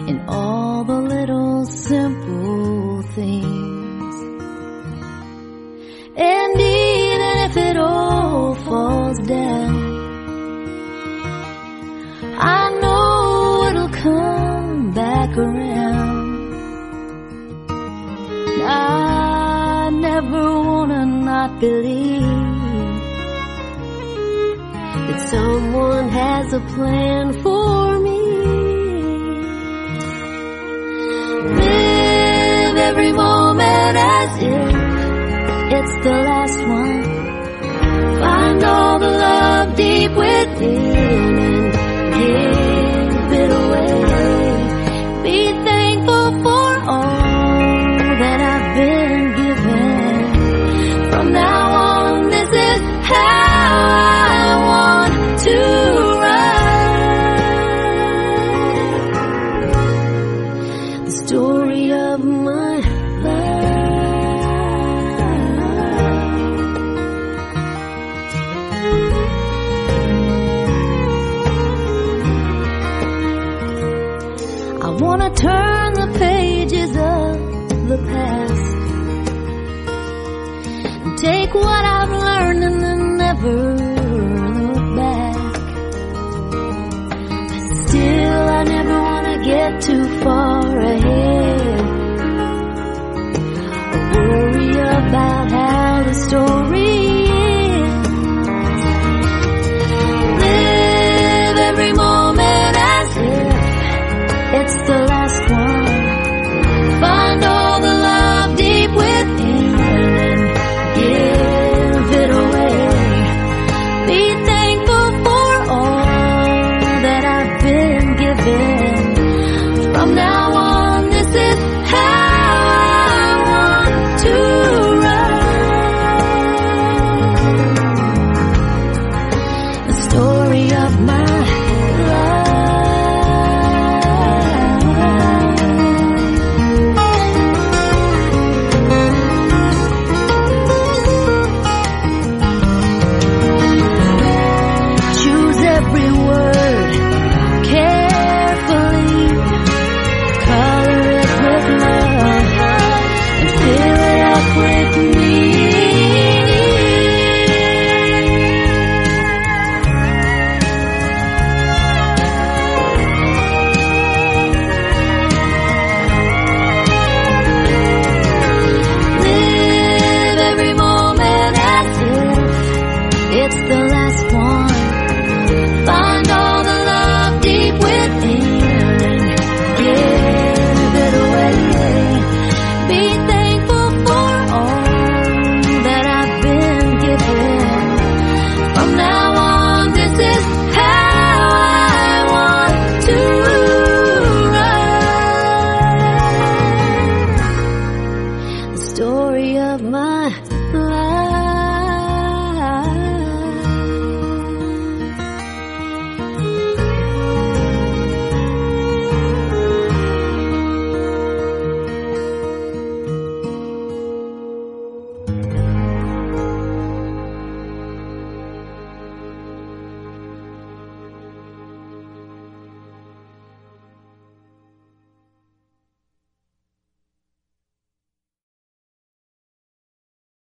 in all the little simple things. And even if it all falls down, I know it'll come back around. I never wanna not believe that someone has a plan for me. Live every moment as if it's the last one. Find all the love deep within and give it away. Be thankful for all that I've been given. From now on, this is how I want to write the story of my I wanna turn the pages of the past and take what I've learned and then never look back. But still I never wanna get too far ahead.